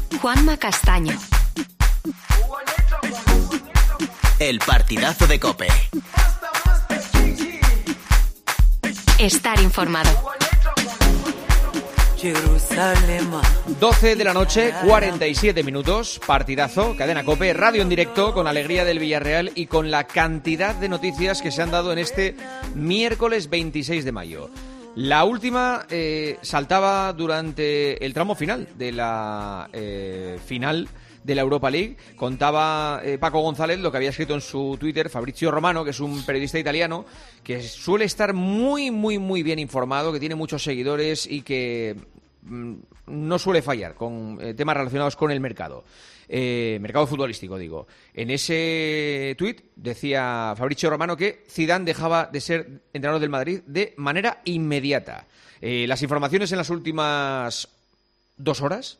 Juanma Castaño. El partidazo de COPE. Estar informado. 12 de la noche, 47 minutos, partidazo, cadena COPE, radio en directo, con alegría del Villarreal y con la cantidad de noticias que se han dado en este miércoles 26 de mayo. La última saltaba durante el tramo final de la final de la Europa League. Contaba Paco González lo que había escrito en su Twitter Fabrizio Romano, que es un periodista italiano que suele estar muy bien informado, que tiene muchos seguidores y que no suele fallar con temas relacionados con el mercado. Mercado futbolístico, digo. En ese tuit decía Fabrizio Romano que Zidane dejaba de ser entrenador del Madrid de manera inmediata. Las informaciones en las últimas 2 horas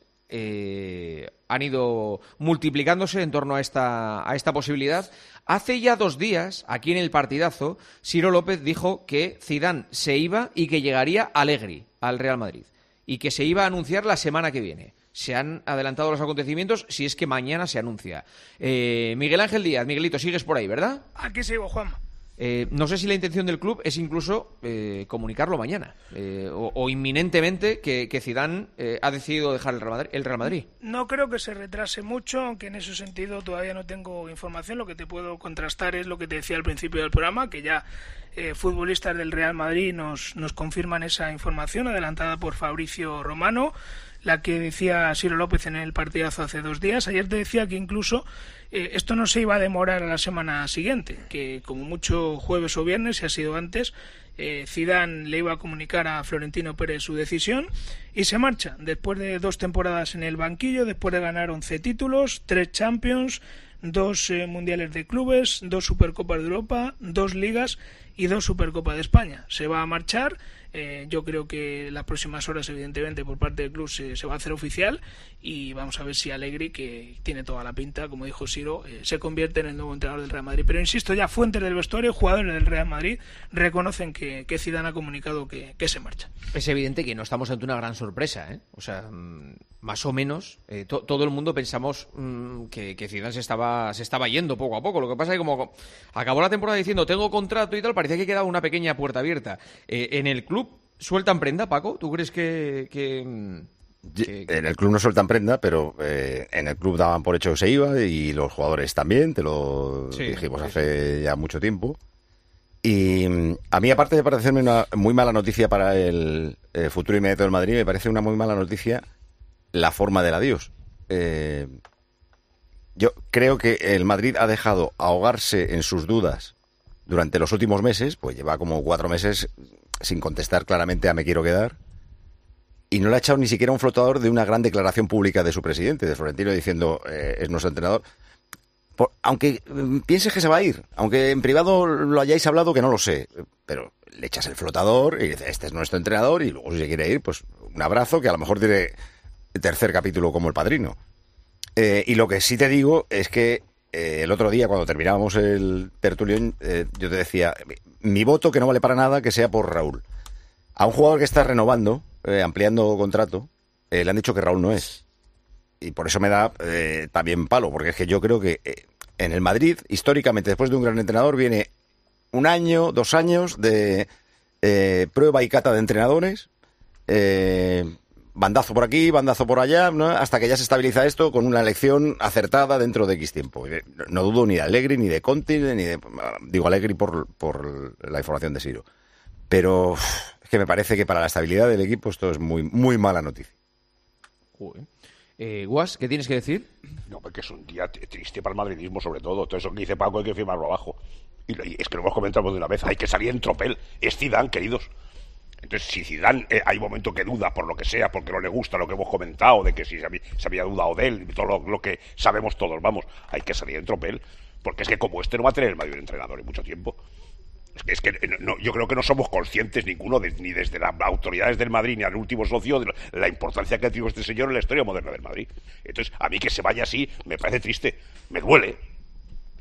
han ido multiplicándose en torno a esta posibilidad. Hace ya 2 días, aquí en el partidazo, Ciro López dijo que Zidane se iba y que llegaría Allegri al Real Madrid y que se iba a anunciar la semana que viene. Se han adelantado los acontecimientos, si es que mañana se anuncia. Miguel Ángel Díaz, Miguelito, sigues por ahí, ¿verdad? Aquí sigo, Juanma. No sé si la intención del club es incluso comunicarlo mañana o inminentemente que Zidane ha decidido dejar el Real Madrid. No creo que se retrase mucho, aunque en ese sentido todavía no tengo información. Lo que te puedo contrastar es lo que te decía al principio del programa, que ya futbolistas del Real Madrid nos confirman esa información adelantada por Fabrizio Romano, la que decía Ciro López en el partidazo hace 2 días. Ayer te decía que incluso esto no se iba a demorar a la semana siguiente, que como mucho jueves o viernes, si ha sido antes, Zidane le iba a comunicar a Florentino Pérez su decisión y se marcha después de 2 temporadas en el banquillo, después de ganar 11 títulos, 3 Champions, 2 mundiales de clubes, 2 Supercopas de Europa, 2 ligas y 2 Supercopas de España. Se va a marchar. Yo creo que las próximas horas, evidentemente, por parte del club se va a hacer oficial y vamos a ver si Allegri, que tiene toda la pinta, como dijo Ciro, se convierte en el nuevo entrenador del Real Madrid. Pero insisto, ya fuentes del vestuario, jugadores del Real Madrid, reconocen que Zidane ha comunicado que se marcha. Es evidente que no estamos ante una gran sorpresa, ¿eh? O sea, más o menos, todo el mundo pensamos que Zidane se estaba yendo poco a poco. Lo que pasa es que como acabó la temporada diciendo tengo contrato y tal, parecía que quedaba una pequeña puerta abierta. En el club ¿sueltan prenda, Paco? ¿Tú crees que...? En el club no sueltan prenda, pero en el club daban por hecho que se iba y los jugadores también, te lo dijimos hace ya mucho tiempo. Y a mí, aparte de parecerme una muy mala noticia para el futuro inmediato del Madrid, me parece una muy mala noticia la forma del adiós. Yo creo que el Madrid ha dejado ahogarse en sus dudas durante los últimos meses, pues lleva como 4 meses sin contestar claramente a me quiero quedar, y no le ha echado ni siquiera un flotador de una gran declaración pública de su presidente, de Florentino, diciendo es nuestro entrenador. Aunque pienses que se va a ir, aunque en privado lo hayáis hablado, que no lo sé, pero le echas el flotador y dices, este es nuestro entrenador, y luego si se quiere ir, pues un abrazo, que a lo mejor tiene el 3er capítulo como El Padrino. Y lo que sí te digo es que el otro día, cuando terminábamos el tertulión, yo te decía, mi voto, que no vale para nada, que sea por Raúl. A un jugador que está renovando, ampliando contrato, le han dicho que Raúl no es. Y por eso me da también palo, porque es que yo creo que en el Madrid, históricamente, después de un gran entrenador, viene 1 año, 2 años de prueba y cata de entrenadores, bandazo por aquí, bandazo por allá, ¿no? Hasta que ya se estabiliza esto con una elección acertada dentro de X tiempo. No dudo ni de Allegri, ni de Conte, ni de... Digo Allegri por la información de Ciro. Pero es que me parece que para la estabilidad del equipo esto es muy, muy mala noticia. Guas, ¿qué tienes que decir? No, porque es un día triste para el madridismo, sobre todo. Todo eso que dice Paco hay que firmarlo abajo. Y es que lo hemos comentado de una vez, hay que salir en tropel. Es Zidane, queridos. Entonces, si Zidane hay un momento que duda por lo que sea, porque no le gusta lo que hemos comentado, de que si se había dudado de él, todo lo que sabemos todos, vamos, hay que salir en tropel, porque es que como no va a tener el mayor entrenador en mucho tiempo. Es que no, yo creo que no somos conscientes ninguno, ni desde las autoridades del Madrid, ni al último socio, de la importancia que ha tenido este señor en la historia moderna del Madrid. Entonces, a mí que se vaya así, me parece triste, me duele.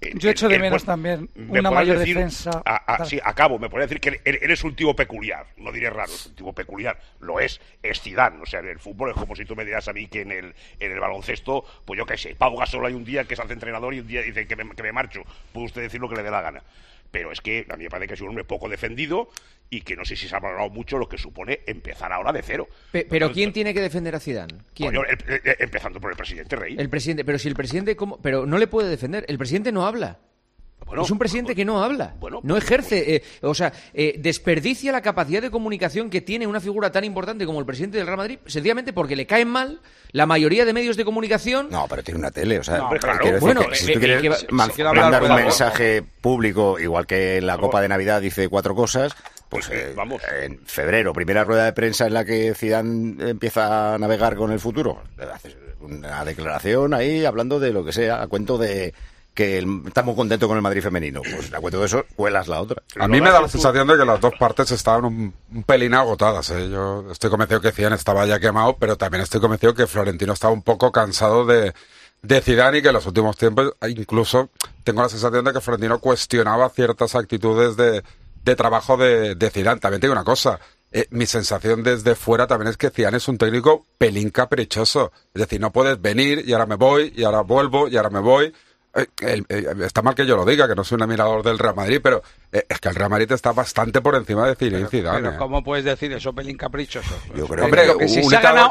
Yo echo de menos también una mayor defensa. Sí, acabo. Me podría decir que eres un tipo peculiar. No diré raro, es un tipo peculiar. Lo es Zidane. O sea, en el fútbol es como si tú me dirás a mí que en el baloncesto, pues yo qué sé, Pau Gasol hay un día que se hace entrenador y un día dice que me marcho. Puede usted decir lo que le dé la gana. Pero es que a mí me parece que es un hombre poco defendido y que no sé si se ha valorado mucho lo que supone empezar ahora de cero. Pero ¿quién tiene que defender a Zidane? ¿Quién? Coño, empezando por el presidente Rey. El presidente, pero si el presidente pero no le puede defender, el presidente no habla. Bueno, es un presidente que no habla, no ejerce, desperdicia la capacidad de comunicación que tiene una figura tan importante como el presidente del Real Madrid, sencillamente porque le caen mal la mayoría de medios de comunicación. No, pero tiene una tele, o sea, no, claro, si tú quieres mandar un mensaje público, igual que en la Copa de Navidad dice 4 cosas, pues vamos. En febrero, primera rueda de prensa en la que Zidane empieza a navegar con el futuro, hace una declaración ahí hablando de lo que sea, a cuento de que estamos contentos con el Madrid femenino. Pues a cuento de eso, cuelas la otra. A mí me da la sensación de que las dos partes estaban un pelín agotadas. Yo estoy convencido que Zidane estaba ya quemado, pero también estoy convencido que Florentino estaba un poco cansado de Zidane y que en los últimos tiempos, incluso tengo la sensación de que Florentino cuestionaba ciertas actitudes de trabajo de Zidane. También tengo una cosa. Mi sensación desde fuera también es que Zidane es un técnico pelín caprichoso. Es decir, no puedes venir y ahora me voy, y ahora vuelvo, y ahora me voy. Está mal que yo lo diga, que no soy un admirador del Real Madrid, pero es que el Real Madrid está bastante por encima de Zidane. Pero ¿cómo puedes decir eso, pelín caprichoso? Yo creo hombre, que si se ha ganado,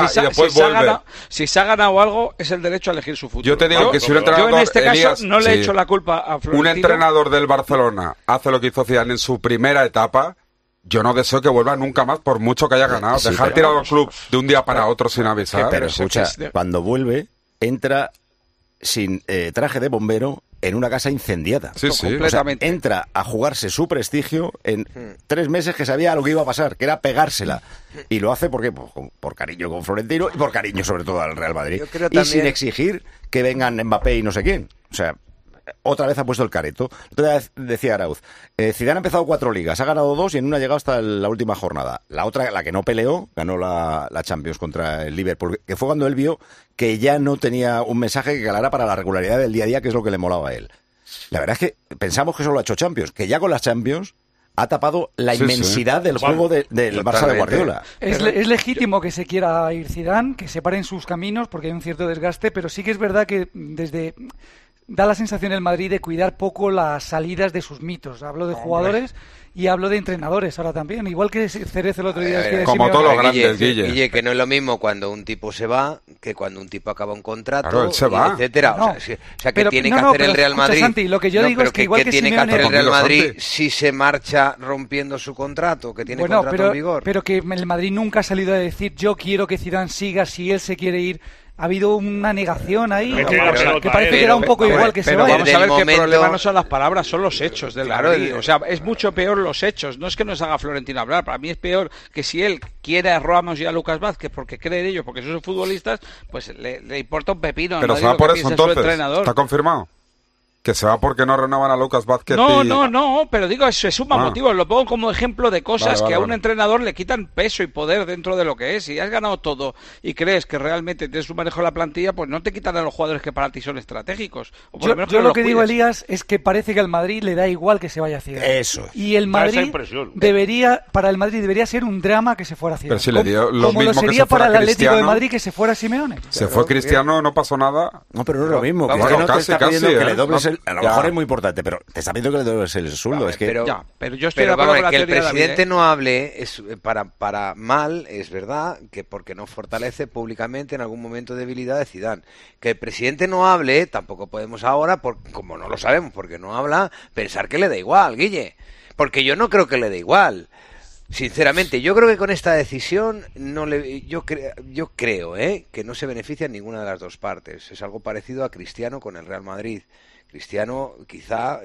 si se ha ganado algo, es el derecho a elegir su futuro. Yo te digo que si un entrenador, yo en este caso Elías, no le echo la culpa a Florentino. Un entrenador del Barcelona hace lo que hizo Zidane en su primera etapa. Yo no deseo que vuelva nunca más, por mucho que haya ganado. Dejar tirado al club de un día para otro sin avisar. Pero escucha, cuando vuelve, entra sin traje de bombero en una casa incendiada. Sí, sí. Completamente. O sea, entra a jugarse su prestigio en 3 meses que sabía lo que iba a pasar, que era pegársela. Y lo hace porque por cariño con Florentino y por cariño sobre todo al Real Madrid. Y también sin exigir que vengan Mbappé y no sé quién. O sea, otra vez ha puesto el careto. Otra vez decía Arauz, Zidane ha empezado 4 ligas, ha ganado 2 y en una ha llegado hasta la última jornada. La otra, la que no peleó, ganó la Champions contra el Liverpool, que fue cuando él vio que ya no tenía un mensaje que calara para la regularidad del día a día, que es lo que le molaba a él. La verdad es que pensamos que solo ha hecho Champions, que ya con las Champions ha tapado la inmensidad del juego del Barça de Guardiola. Es legítimo que se quiera ir Zidane, que separen sus caminos, porque hay un cierto desgaste, pero sí que es verdad que da la sensación el Madrid de cuidar poco las salidas de sus mitos. Hablo de jugadores y hablo de entrenadores ahora también. Igual que Cerezo el otro día. Como todos los grandes, Guille, que no es lo mismo cuando un tipo se va que cuando un tipo acaba un contrato, claro, él se va, etcétera. No, o sea que tiene que hacer el Real Madrid. Santi, lo que yo digo es que igual que tiene que Simeone, hacer el Real Madrid si se marcha rompiendo su contrato, que tiene contrato en vigor. Pero que el Madrid nunca ha salido a decir yo quiero que Zidane siga si él se quiere ir. Ha habido una negación ahí, que parece que era un poco igual que se vaya. Vamos a ver que el problema no son las palabras, son los hechos del Madrid. O sea, es mucho peor los hechos. No es que nos haga Florentino hablar. Para mí es peor que si él quiere a Ramos y a Lucas Vázquez porque cree en ellos, porque son futbolistas, pues le importa un pepino. Pero se va por eso entonces. ¿Está confirmado? Que se va porque no renovan a Lucas Vázquez. No, pero digo, eso es un motivo. Lo pongo como ejemplo de cosas que a un entrenador le quitan peso y poder dentro de lo que es. Si has ganado todo y crees que realmente tienes un manejo de la plantilla, pues no te quitan a los jugadores que para ti son estratégicos. O por yo lo que digo, Elías, es que parece que al Madrid le da igual que se vaya a Zidane. Eso. Y el Madrid para el Madrid debería ser un drama que se fuera Zidane. Pero si le dio lo como mismo lo sería que se fuera para el Atlético Cristiano, de Madrid que se fuera Simeone. Se fue Cristiano, no pasó nada. No, pero no es lo mismo. Bueno, Cristiano te casi, está pidiendo que le dobles a lo mejor es muy importante, pero te está pidiendo que le dobles el sueldo. Es que... pero yo estoy de acuerdo con la que el teoría de presidente David, no hable es para mal, es verdad, que porque no fortalece públicamente en algún momento debilidad de Zidane. Que el presidente no hable, tampoco podemos ahora, como no lo sabemos, porque no habla, pensar que le da igual, Guille. Porque yo no creo que le dé igual. Sinceramente, yo creo que con esta decisión yo creo que no se beneficia en ninguna de las dos partes. Es algo parecido a Cristiano con el Real Madrid. Cristiano quizá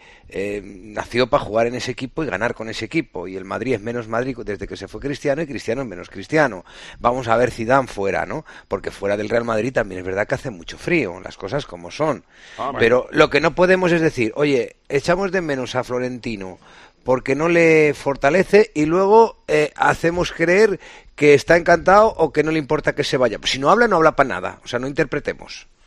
nació para jugar en ese equipo y ganar con ese equipo, y el Madrid es menos Madrid desde que se fue Cristiano y Cristiano es menos Cristiano. Vamos a ver Zidane fuera, ¿no? Porque fuera del Real Madrid también es verdad que hace mucho frío, las cosas como son. Pero lo que no podemos es decir, oye, echamos de menos a Florentino porque no le fortalece y luego hacemos creer que está encantado o que no le importa que se vaya. Pues si no habla, no habla para nada. O sea, no interpretemos.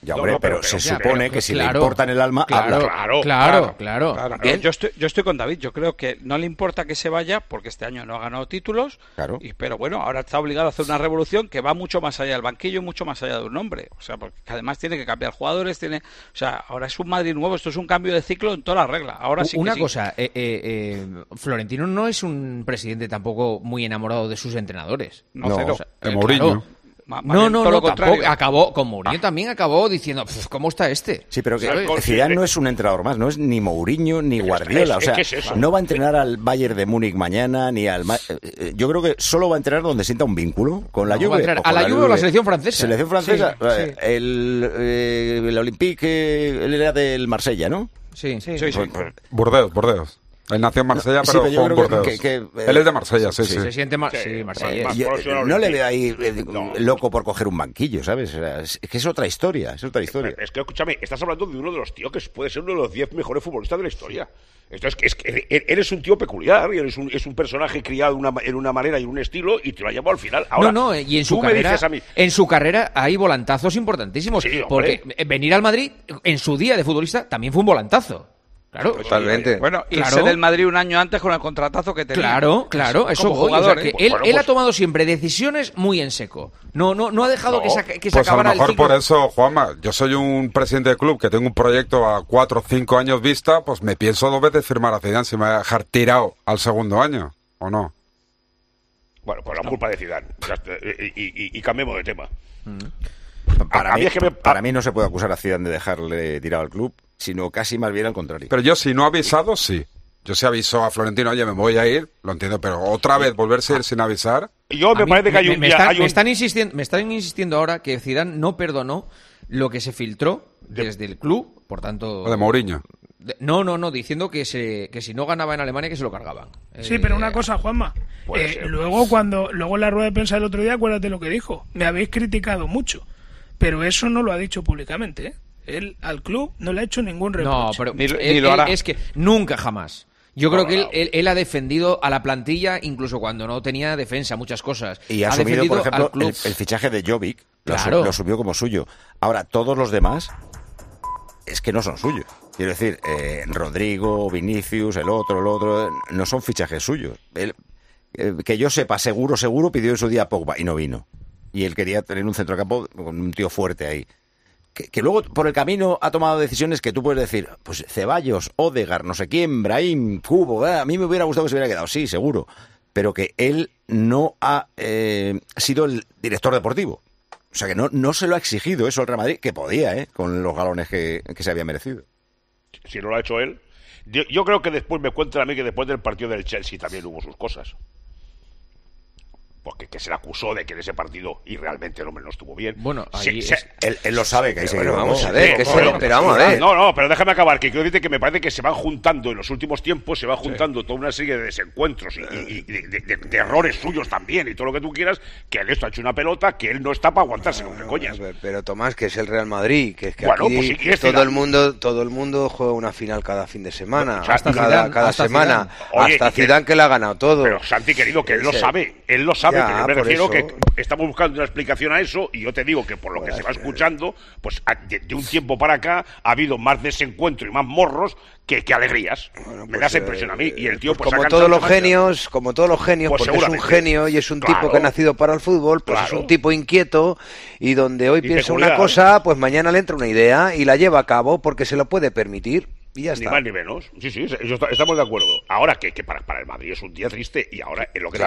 Ya, hombre, pero se supone que si le importa en el alma, habla. Claro. Yo estoy con David. Yo creo que no le importa que se vaya porque este año no ha ganado títulos. Claro. Pero bueno, ahora está obligado a hacer una revolución que va mucho más allá del banquillo y mucho más allá de un nombre. O sea, porque además tiene que cambiar jugadores. O sea, ahora es un Madrid nuevo. Esto es un cambio de ciclo en todas las reglas. Ahora sí. Una cosa, Florentino no es un presidente tampoco muy enamorado de sus entrenadores. No, cero. De Mourinho. No, tampoco. Acabó con Mourinho, también acabó diciendo, ¿cómo está este? Sí, pero que Zidane no es un entrenador más, no es ni Mourinho ni Guardiola. O sea, no va a entrenar al Bayern de Múnich mañana, ni al... Yo creo que solo va a entrenar donde sienta un vínculo, con la Juve. ¿A la Juve o la selección francesa? Selección francesa. Sí. El Olympique, él era del Marsella, ¿no? Sí. Burdeos. Él nació en Marsella, pero fue en Burdeos. Él es de Marsella, sí. Se siente más... Sí, Marsella. No le veo ahí loco por coger un banquillo, ¿sabes? O sea, es que es otra historia, Es que, escúchame, estás hablando de uno de los tíos que puede ser uno de los 10 mejores futbolistas de la historia. Entonces, es que eres un tío peculiar, y es un personaje criado en una manera y un estilo, y te lo ha llevado al final. Ahora, y en su carrera hay volantazos importantísimos. Sí, porque venir al Madrid, en su día de futbolista, también fue un volantazo. Claro, totalmente. Bueno, irse del Madrid un año antes con el contratazo que tenía. Claro, eso como jugador. O sea, que él ha tomado siempre decisiones muy en seco. No ha dejado que se acabara el ciclo. Pues a lo mejor por eso, Juanma, yo soy un presidente de club que tengo un proyecto a 4 o 5 años vista, pues me pienso 2 veces firmar a Zidane si me va a dejar tirado al segundo año, ¿o no? Bueno, pues la culpa de Zidane. Y cambiemos de tema. Para mí no se puede acusar a Zidane de dejarle tirado al club, sino casi más bien al contrario. Pero yo si no he avisado, sí. Yo sí aviso a Florentino, oye, me voy a ir, lo entiendo, pero otra vez volverse a ir sin avisar. Yo me parece que hay un... Me están insistiendo ahora que Zidane no perdonó lo que se filtró desde el club, por tanto... O de Mourinho. No, diciendo que si no ganaba en Alemania que se lo cargaban. Sí, pero una cosa, Juanma. Luego en la rueda de prensa del otro día, acuérdate lo que dijo. Me habéis criticado mucho, pero eso no lo ha dicho públicamente, ¿eh? Él al club no le ha hecho ningún reproche. No, pero ni lo hará. Es que nunca jamás. Yo creo que él ha defendido a la plantilla incluso cuando no tenía defensa, muchas cosas. Y ha asumido, por ejemplo, el fichaje de Jovic, lo subió como suyo. Ahora, todos los demás es que no son suyos. Quiero decir, Rodrigo, Vinicius, el otro, no son fichajes suyos. Que yo sepa, seguro, pidió en su día a Pogba y no vino. Y él quería tener un centrocampo con un tío fuerte ahí. Que luego por el camino ha tomado decisiones que tú puedes decir, pues Ceballos, Odegaard, no sé quién, Brahim, Cubo, a mí me hubiera gustado que se hubiera quedado, sí, seguro, pero que él no ha sido el director deportivo. O sea que no se lo ha exigido eso al Real Madrid, que podía, con los galones que se había merecido. Si no lo ha hecho él, yo creo que después me cuentan a mí que después del partido del Chelsea también hubo sus cosas. Porque que se le acusó de que en ese partido y realmente el hombre no estuvo bien. Bueno, ahí él lo sabe que ahí se pero vamos a ver, pero vamos a ver. No, pero déjame acabar, que quiero decirte que me parece que se van juntando en los últimos tiempos, toda una serie de desencuentros y de errores suyos también y todo lo que tú quieras, que él esto ha hecho una pelota que él no está para aguantarse con coñas. Pero Tomás, que es el Real Madrid, que es que bueno, aquí pues sí, todo el mundo juega una final cada fin de semana, o sea, cada semana, hasta Zidane que le ha ganado todo. Pero Santi, querido, que él lo sabe, ya, que me refiero que estamos buscando una explicación a eso, y yo te digo que por lo que se va escuchando, pues de un tiempo para acá ha habido más desencuentro y más morros que alegrías. Bueno, me da esa impresión a mí. Y el tío, pues como todos los genios, pues porque es un genio y es un tipo que ha nacido para el fútbol, pues es un tipo inquieto, y donde hoy piensa una cosa, pues mañana le entra una idea y la lleva a cabo porque se lo puede permitir. Y ya está. Ni más ni menos. Sí, estamos de acuerdo. Ahora que para el Madrid es un día triste, y ahora en lo que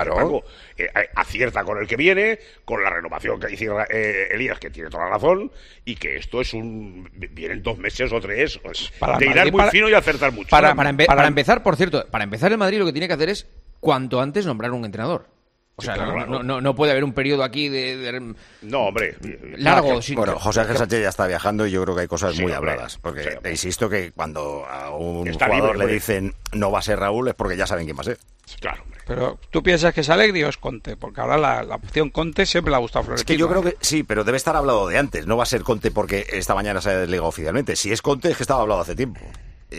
acierta con el que viene, con la renovación que dice Elías, que tiene toda la razón, y que esto es vienen 2 meses o 3 de hilar muy fino y acertar mucho. Para empezar, por cierto, para empezar el Madrid lo que tiene que hacer es cuanto antes nombrar un entrenador. O sea, no puede haber un periodo aquí no, hombre, largo. Bueno, José Ángel Sánchez ya está viajando y yo creo que hay cosas muy habladas. Porque insisto que cuando a un jugador le dicen no va a ser Raúl es porque ya saben quién va a ser. Claro, hombre. Pero ¿tú piensas que es Allegri o es Conte? Porque ahora la opción Conte siempre le ha gustado a Florentino. Es que yo creo que sí, pero debe estar hablado de antes. No va a ser Conte porque esta mañana se ha desligado oficialmente. Si es Conte es que estaba hablado hace tiempo.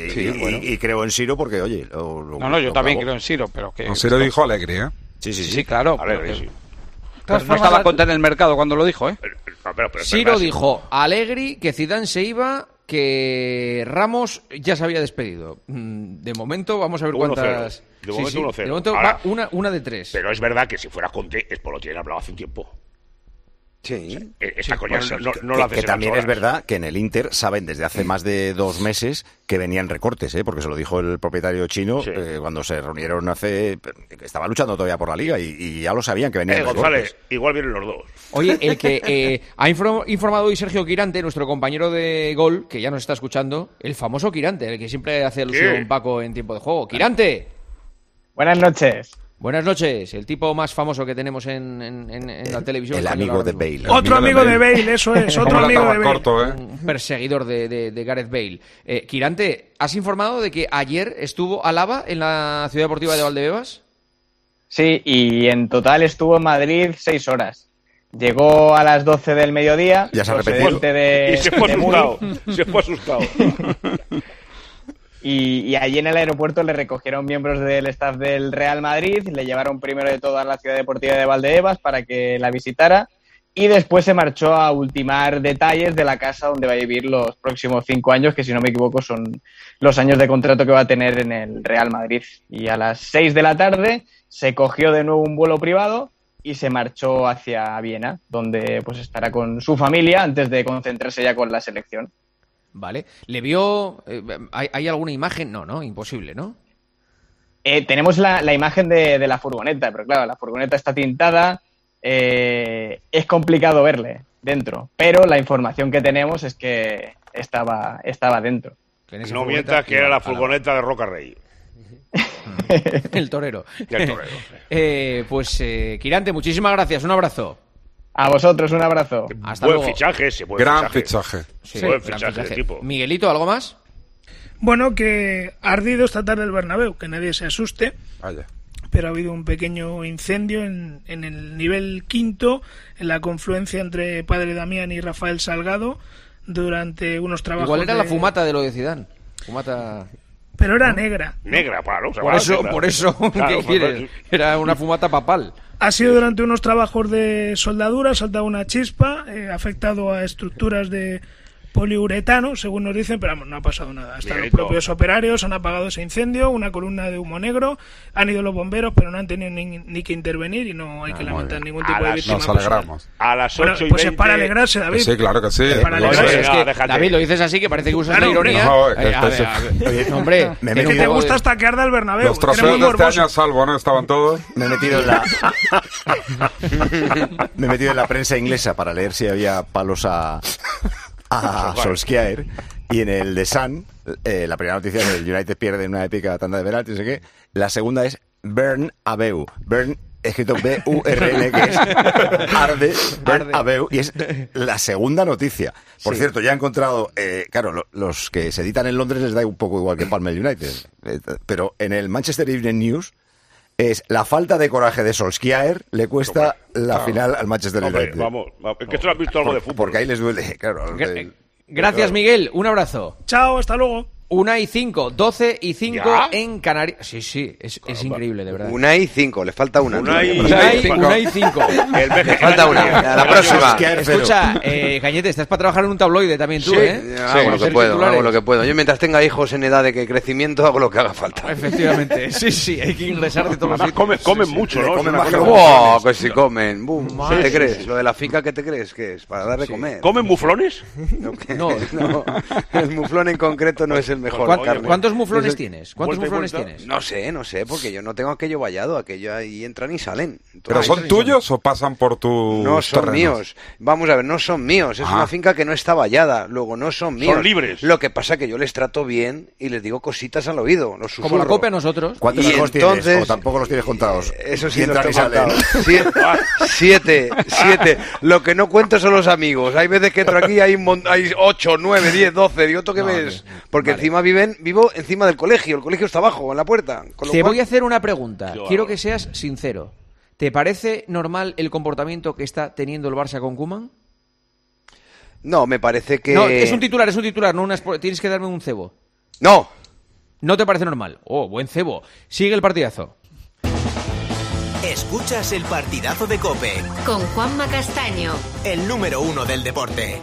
Y creo en Siro porque, oye... yo también creo en Siro, pero que... Siro dijo Allegri, ¿eh? Sí, claro. Alegre, sí. Pero no estaba Conte en el mercado cuando lo dijo, ¿eh? Pero Siro dijo Allegri, que Zidane se iba, que Ramos ya se había despedido. De momento vamos a ver 1-0. cuántas... De momento 1-0. De momento Ahora, va una de 3. Pero es verdad que si fuera Conte, es por lo que tienen hablado hace un tiempo. Sí. Esta coña no que, la haces que también en 8 es verdad que en el Inter saben desde hace más de 2 meses que venían recortes, porque se lo dijo el propietario chino cuando se reunieron que estaba luchando todavía por la liga y ya lo sabían que venían recortes. González, igual vienen los dos. Oye, el que ha informado hoy Sergio Quirante, nuestro compañero de Gol, que ya nos está escuchando, el famoso Quirante, el que siempre hace alusión Paco en tiempo de juego. ¡Quirante! Buenas noches. Buenas noches, el tipo más famoso que tenemos en la televisión. El amigo de Bale. Otro amigo de Bale, eso es, otro amigo de Bale. Corto, Un perseguidor de Gareth Bale. Quirante, ¿has informado de que ayer estuvo Alaba en la Ciudad Deportiva de Valdebebas? Sí, y en total estuvo en Madrid 6 horas. Llegó a las 12 del mediodía. Ya se ha repetido. Y se fue asustado. Se fue asustado. Y allí en el aeropuerto le recogieron miembros del staff del Real Madrid, le llevaron primero de todo a la Ciudad Deportiva de Valdebebas para que la visitara y después se marchó a ultimar detalles de la casa donde va a vivir los próximos 5 años, que si no me equivoco son los años de contrato que va a tener en el Real Madrid. Y a las 6 de la tarde se cogió de nuevo un vuelo privado y se marchó hacia Viena, donde pues estará con su familia antes de concentrarse ya con la selección. Vale. ¿Le vio? ¿Hay alguna imagen? No, imposible, ¿no? Tenemos la imagen de la furgoneta, pero claro, la furgoneta está tintada, es complicado verle dentro, pero la información que tenemos es que estaba dentro. No mientas que era la furgoneta de Roca Rey. El torero. Pues, Quirante, muchísimas gracias, un abrazo. A vosotros, un abrazo. Hasta buen luego. fichaje ese, Gran fichaje. Sí, buen gran fichaje, tipo. Miguelito, ¿algo más? Bueno, que ha ardido esta tarde el Bernabéu, que nadie se asuste. Vaya. Pero ha habido un pequeño incendio en el nivel 5, en la confluencia entre Padre Damián y Rafael Salgado, durante unos trabajos. Igual era la fumata de lo de Zidane. Fumata... Pero era negra. Negra, claro. Por eso, claro, ¿qué quieres? Era una fumata papal. Ha sido durante unos trabajos de soldadura, ha saltado una chispa, ha afectado a estructuras de poliuretano, según nos dicen, pero vamos, no ha pasado nada. Hasta los propios operarios han apagado ese incendio, una columna de humo negro, han ido los bomberos, pero no han tenido ni que intervenir y no hay que lamentar ningún tipo de víctima. Nos alegramos. A las 8 y pues 20... es para alegrarse, David. Sí, claro que sí. Para alegrarse. Es que, David, lo dices así que parece que usas la ironía. No, hombre, es que te gusta hasta que arda el Bernabéu. Los trofeos de este año a salvo, ¿no? Estaban todos. Me he metido en la prensa inglesa para leer si había palos a Solskjaer, y en el The Sun la primera noticia es que el United pierde en una épica tanda de penaltis, no sé qué. La segunda es Bernabéu, escrito B-U-R-N, que es arde, Bernabéu, y es la segunda noticia. Por cierto, ya he encontrado, claro, los que se editan en Londres les da un poco igual que en Palmer United, pero en el Manchester Evening News es la falta de coraje de Solskjaer le cuesta la final al Manchester United. Vamos, es que tú has visto algo de fútbol. Porque ahí les duele, claro. Gracias, Miguel. Un abrazo. Chao, hasta luego. 1:05, 12:05 ¿Ya? en Canarias. Sí, es increíble, de verdad. 1:05, le falta una. 1:05. Le falta una. A la próxima. Escucha, Cañete, estás para trabajar en un tabloide también tú, ¿eh? Hago lo que puedo. Yo mientras tenga hijos en edad de crecimiento hago lo que haga falta. Efectivamente, sí, hay que ingresar de todos los sitios. Comen mucho, ¿no? Comen más que ¡Oh, que si comen! ¿Qué te crees? Lo de la finca, ¿qué te crees que es? Para dar de comer. ¿Comen muflones? No, el muflón en concreto no es el mejor. ¿Cuántos muflones tienes? ¿Cuántos muflones tienes? No sé, porque yo no tengo aquello vallado, aquello ahí entran y salen. Entonces, ¿pero son tuyos o pasan por tus No son terrenos? míos. Vamos a ver, no son míos. Es una finca que no está vallada. Luego, no son míos. Son libres. Lo que pasa es que yo les trato bien y les digo cositas al oído. Los susurro. Como la copia a nosotros. ¿Cuántos Y hijos entonces- tienes? ¿O tampoco los tienes contados? Eso sí, Y los entran tengo y salen. contados. 7. Lo que no cuento son los amigos. Hay veces que entro aquí, hay 8, 9, 10, 12. Digo, ¿tú qué ves? Porque encima vivo encima del colegio. El colegio está abajo, en la puerta. Te voy a hacer una pregunta. Quiero que seas sincero. ¿Te parece normal el comportamiento que está teniendo el Barça con Koeman? No, me parece que... No, es un titular, no tienes que darme un cebo. No. ¿No te parece normal? Oh, buen cebo. Sigue el partidazo. Escuchas el partidazo de COPE. Con Juanma Castaño. El número 1 del deporte.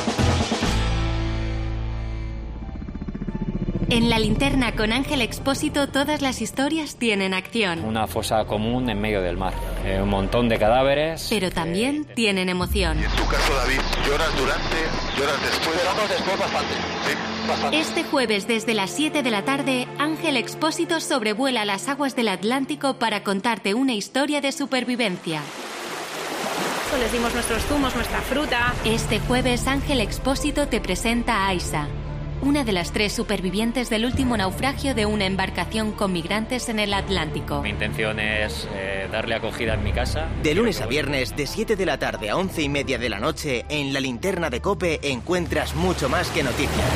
En La Linterna con Ángel Expósito todas las historias tienen acción. Una fosa común en medio del mar. Un montón de cadáveres. Pero también tienen emoción. En tu caso, David, lloras durante, lloras después. Lloramos después bastante. Sí, bastante. Este jueves desde las 7 de la tarde, Ángel Expósito sobrevuela las aguas del Atlántico para contarte una historia de supervivencia. Les dimos nuestros zumos, nuestra fruta. Este jueves Ángel Expósito te presenta a Aisa, una de las 3 supervivientes del último naufragio de una embarcación con migrantes en el Atlántico. Mi intención es darle acogida en mi casa. De lunes a viernes, de 7 de la tarde a 11:30 de la noche, en La Linterna de COPE encuentras mucho más que noticias.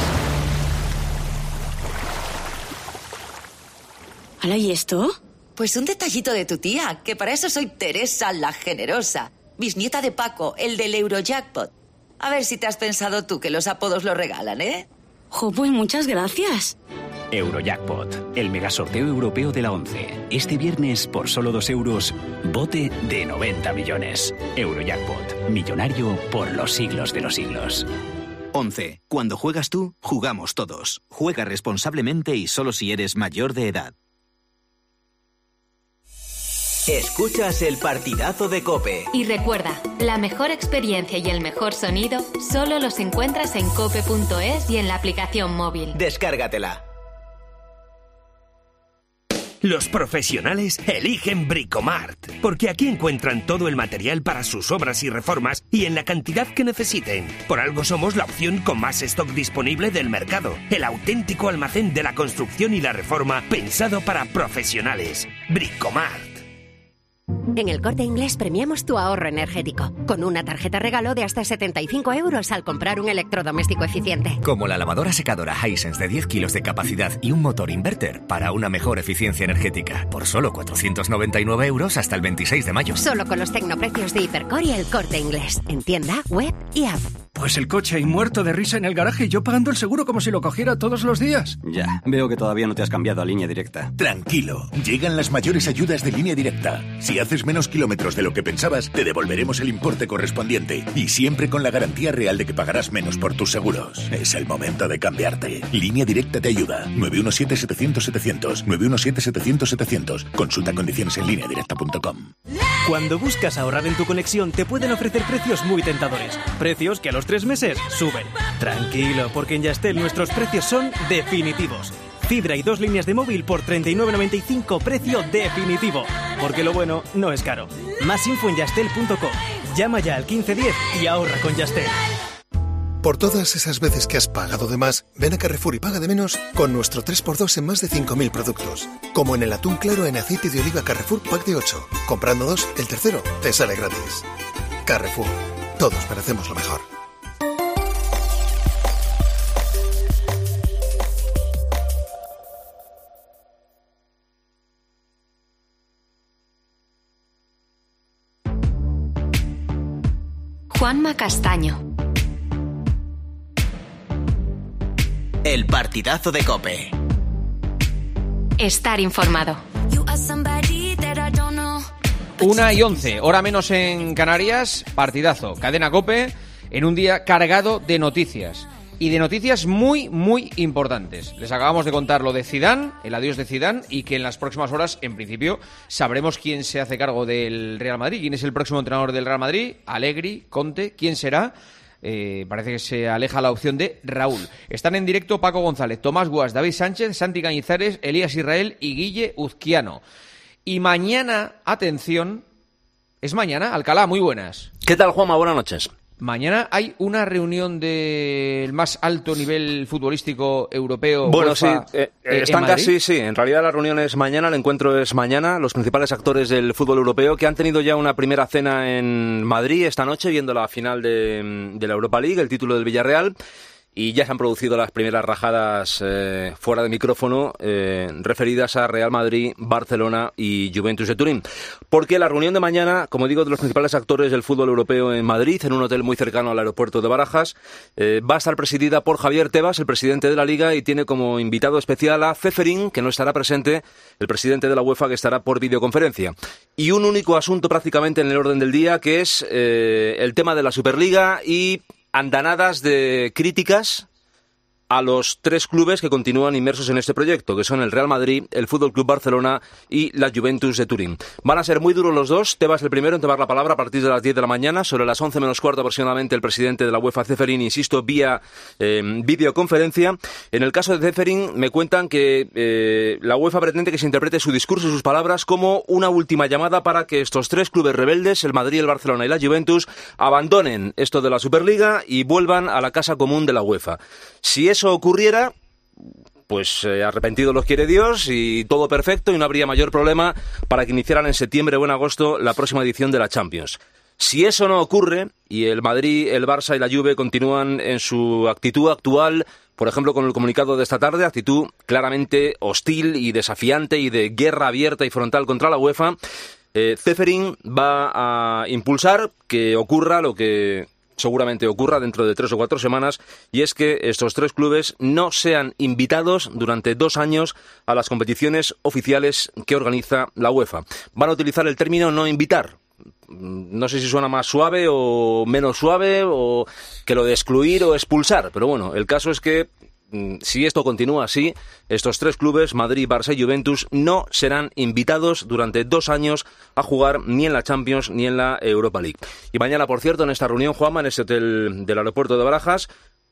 ¿Hala, y esto? Pues un detallito de tu tía, que para eso soy Teresa la Generosa, bisnieta de Paco, el del Eurojackpot. A ver si te has pensado tú que los apodos lo regalan, ¿eh? Jo, pues muchas gracias. Eurojackpot, el megasorteo europeo de la 11. Este viernes, por solo 2 euros, bote de 90 millones. Eurojackpot, millonario por los siglos de los siglos. 11. Cuando juegas tú, jugamos todos. Juega responsablemente y solo si eres mayor de edad. Escuchas el partidazo de COPE. Y recuerda, la mejor experiencia y el mejor sonido solo los encuentras en cope.es y en la aplicación móvil. Descárgatela. Los profesionales eligen Bricomart, porque aquí encuentran todo el material para sus obras y reformas y en la cantidad que necesiten. Por algo somos la opción con más stock disponible del mercado. El auténtico almacén de la construcción y la reforma pensado para profesionales. Bricomart. En El Corte Inglés premiamos tu ahorro energético, con una tarjeta regalo de hasta 75 euros al comprar un electrodoméstico eficiente. Como la lavadora secadora Hisense de 10 kilos de capacidad y un motor inverter para una mejor eficiencia energética. Por solo 499 euros hasta el 26 de mayo. Solo con los tecnoprecios de Hipercor y El Corte Inglés. En tienda, web y app. Pues el coche ahí muerto de risa en el garaje y yo pagando el seguro como si lo cogiera todos los días. Ya, veo que todavía no te has cambiado a Línea Directa. Tranquilo, llegan las mayores ayudas de Línea Directa. Si haces menos kilómetros de lo que pensabas, te devolveremos el importe correspondiente. Y siempre con la garantía real de que pagarás menos por tus seguros. Es el momento de cambiarte. Línea Directa te ayuda. 917-700-700. 917-700-700. Consulta condiciones en lineadirecta.com. Cuando buscas ahorrar en tu conexión, te pueden ofrecer precios muy tentadores. Precios que a los 3 meses suben. Tranquilo, porque en Yastel nuestros precios son definitivos. Fibra y 2 líneas de móvil por 39,95, precio definitivo. Porque lo bueno no es caro. Más info en yastel.com. Llama ya al 1510 y ahorra con Yastel. Por todas esas veces que has pagado de más, ven a Carrefour y paga de menos con nuestro 3x2 en más de 5.000 productos. Como en el atún claro en aceite de oliva Carrefour Pack de 8. Comprando 2, el tercero te sale gratis. Carrefour. Todos merecemos lo mejor. Juanma Castaño. El partidazo de COPE. Estar informado. 1:11, hora menos en Canarias, partidazo, cadena COPE, en un día cargado de noticias. Y de noticias muy, muy importantes. Les acabamos de contar lo de Zidane, el adiós de Zidane, y que en las próximas horas, en principio, sabremos quién se hace cargo del Real Madrid, quién es el próximo entrenador del Real Madrid, Allegri, Conte, quién será. Parece que se aleja la opción de Raúl. Están en directo Paco González, Tomás Guas, David Sánchez, Santi Cañizares, Elías Israel y Guille Uzquiano. Y mañana, atención, es mañana, Alcalá, muy buenas. ¿Qué tal, Juanma? Buenas noches. Mañana hay una reunión del más alto nivel futbolístico europeo. Bueno, UEFA, sí, están casi, sí. En realidad la reunión es mañana, el encuentro es mañana. Los principales actores del fútbol europeo que han tenido ya una primera cena en Madrid esta noche, viendo la final de la Europa League, el título del Villarreal. y ya se han producido las primeras rajadas fuera de micrófono referidas a Real Madrid, Barcelona y Juventus de Turín. Porque la reunión de mañana, como digo, de los principales actores del fútbol europeo en Madrid, en un hotel muy cercano al aeropuerto de Barajas, va a estar presidida por Javier Tebas, el presidente de la Liga, y tiene como invitado especial a Ceferin, que no estará presente, el presidente de la UEFA, que estará por videoconferencia. Y un único asunto prácticamente en el orden del día, que es el tema de la Superliga y andanadas de críticas a los 3 clubes que continúan inmersos en este proyecto, que son el Real Madrid, el FC Barcelona y la Juventus de Turín. Van a ser muy duros los dos. Tebas el primero en tomar la palabra a partir de las 10 de la mañana. Sobre las 11 menos cuarto aproximadamente, el presidente de la UEFA, Ceferin, insisto, vía videoconferencia. En el caso de Ceferin, me cuentan que la UEFA pretende que se interprete su discurso y sus palabras como una última llamada para que estos 3 clubes rebeldes, el Madrid, el Barcelona y la Juventus, abandonen esto de la Superliga y vuelvan a la casa común de la UEFA. Si eso ocurriera, pues arrepentidos los quiere Dios y todo perfecto, y no habría mayor problema para que iniciaran en septiembre o en agosto la próxima edición de la Champions. Si eso no ocurre y el Madrid, el Barça y la Juve continúan en su actitud actual, por ejemplo con el comunicado de esta tarde, actitud claramente hostil y desafiante y de guerra abierta y frontal contra la UEFA, Ceferin va a impulsar que ocurra lo que seguramente ocurra dentro de 3 o 4 semanas, y es que estos 3 clubes no sean invitados durante 2 años a las competiciones oficiales que organiza la UEFA. Van a utilizar el término no invitar. No sé si suena más suave o menos suave, o que lo de excluir o expulsar, pero bueno, el caso es que si esto continúa así, estos 3 clubes, Madrid, Barça y Juventus, no serán invitados durante 2 años a jugar ni en la Champions ni en la Europa League. Y mañana, por cierto, en esta reunión, Juanma, en este hotel del aeropuerto de Barajas,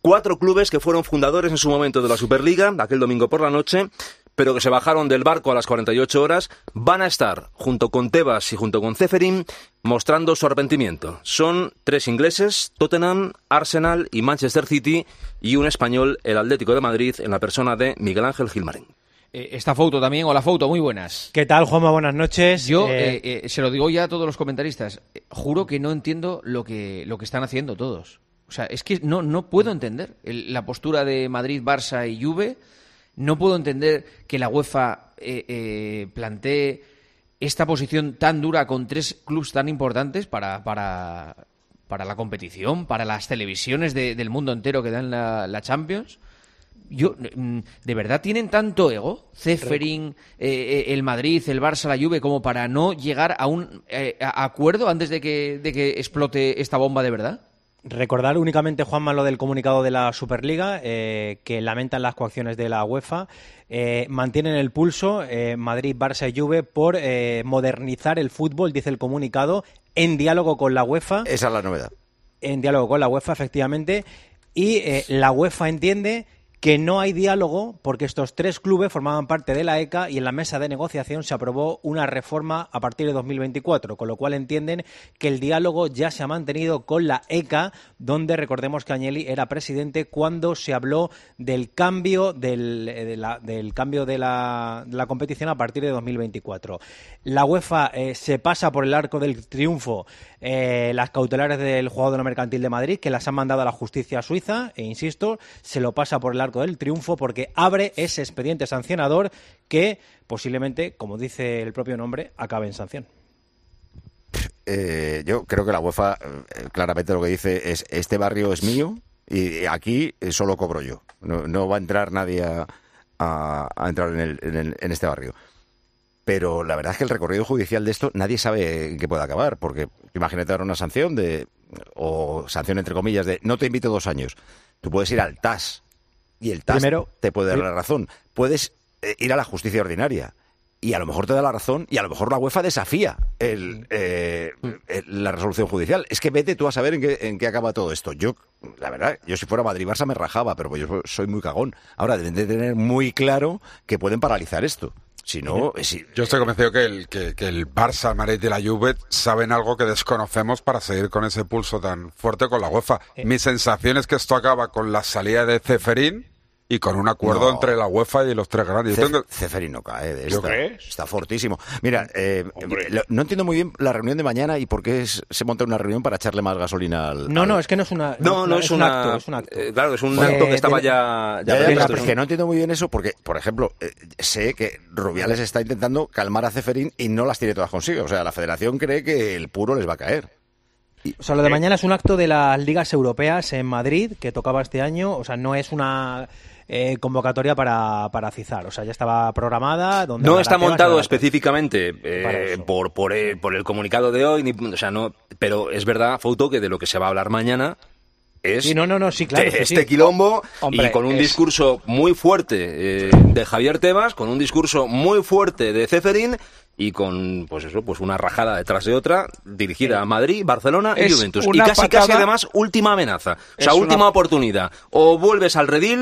4 clubes que fueron fundadores en su momento de la Superliga, aquel domingo por la noche, pero que se bajaron del barco a las 48 horas, van a estar, junto con Tebas y junto con Ceferin, mostrando su arrepentimiento. Son 3 ingleses, Tottenham, Arsenal y Manchester City, y un español, el Atlético de Madrid, en la persona de Miguel Ángel Gilmarín. Esta foto también. Hola, foto, muy buenas. ¿Qué tal, Juanma? Buenas noches. Yo se lo digo ya a todos los comentaristas, juro que no entiendo lo que están haciendo todos. O sea, es que no puedo entender la postura de Madrid, Barça y Juve. No puedo entender que la UEFA plantee esta posición tan dura con 3 clubes tan importantes para la competición, para las televisiones del mundo entero que dan la Champions. ¿De verdad tienen tanto ego, Ceferin, el Madrid, el Barça, la Juve, como para no llegar a un acuerdo antes de que explote esta bomba de verdad? Recordar únicamente, Juanma, lo del comunicado de la Superliga, que lamentan las coacciones de la UEFA. Mantienen el pulso Madrid, Barça y Juve por modernizar el fútbol, dice el comunicado, en diálogo con la UEFA. Esa es la novedad. En diálogo con la UEFA, efectivamente. Y la UEFA entiende que no hay diálogo porque estos 3 clubes formaban parte de la ECA y en la mesa de negociación se aprobó una reforma a partir de 2024, con lo cual entienden que el diálogo ya se ha mantenido con la ECA, donde recordemos que Agnelli era presidente cuando se habló del cambio de la competición a partir de 2024. La UEFA se pasa por el arco del triunfo las cautelares del juzgado de lo mercantil de Madrid, que las han mandado a la justicia suiza, e insisto, se lo pasa por el arco del triunfo porque abre ese expediente sancionador que posiblemente, como dice el propio nombre, acabe en sanción. Yo creo que la UEFA claramente lo que dice es: este barrio es mío y aquí solo cobro yo. No va a entrar nadie a entrar en este barrio. Pero la verdad es que el recorrido judicial de esto nadie sabe en qué puede acabar, porque imagínate ahora una sanción o sanción entre comillas de no te invito 2 años. Tú puedes ir al TAS y el TAS te puede dar la razón. Puedes ir a la justicia ordinaria y a lo mejor te da la razón y a lo mejor la UEFA desafía la resolución judicial. Es que vete tú a saber en qué acaba todo esto. La verdad, yo si fuera Madrid-Barça me rajaba, pero yo soy muy cagón. Ahora deben de tener muy claro que pueden paralizar esto. Si no, yo estoy convencido que el Barça, el Madrid y la Juve saben algo que desconocemos para seguir con ese pulso tan fuerte con la UEFA. Mi sensación es que esto acaba con la salida de Ceferin y con un acuerdo entre la UEFA y los tres grandes. Ceferín no cae de esta. ¿Lo crees? Está fortísimo. Mira, no entiendo muy bien la reunión de mañana y por qué se monta una reunión para echarle más gasolina al... No, es que no es una... No, es un acto, es un acto. Claro, es un acto que estaba ya pero es que no entiendo muy bien eso porque, por ejemplo, sé que Rubiales está intentando calmar a Ceferín y no las tiene todas consigo. O sea, la federación cree que el puro les va a caer. O sea, lo de mañana es un acto de las ligas europeas en Madrid, que tocaba este año. O sea, no es una convocatoria para Cizar. O sea, ya estaba programada. No está montado específicamente por el comunicado de hoy. O sea, no, pero es verdad, Fouto, que de lo que se va a hablar mañana es sí, sí, claro, este quilombo. Hombre, y con un discurso muy fuerte de Javier Tebas, con un discurso muy fuerte de Ceferín y con pues una rajada detrás de otra dirigida a Madrid, Barcelona y Juventus. Y casi además última amenaza, o sea, última oportunidad. O vuelves al redil